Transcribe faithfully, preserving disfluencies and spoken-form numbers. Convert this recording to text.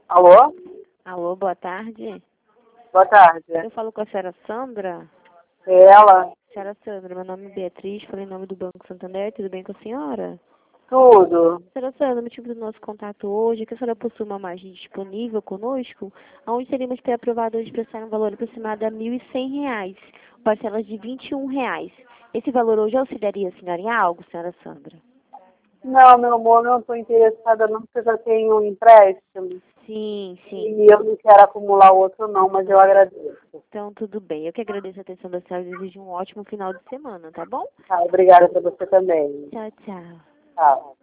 Alô? Alô, boa tarde. Boa tarde. Eu falo com a senhora Sandra. É ela? Senhora Sandra, meu nome é Beatriz, falei em nome do Banco Santander, tudo bem com a senhora? Tudo. Senhora Sandra, o motivo do nosso contato hoje é que a senhora possui uma margem disponível conosco, onde teríamos pré-aprovado hoje prestar um valor aproximado a mil e cem reais, parcelas de vinte e um reais. Esse valor hoje auxiliaria a senhora em algo, senhora Sandra? Não, meu amor, não estou interessada não, porque eu já tenho um empréstimo. Sim, sim. E eu não quero acumular outro não, mas eu agradeço. Então, tudo bem. Eu que agradeço a atenção da senhora e desejo um ótimo final de semana, tá bom? Tá, obrigada para você também. Tchau, tchau. Tchau.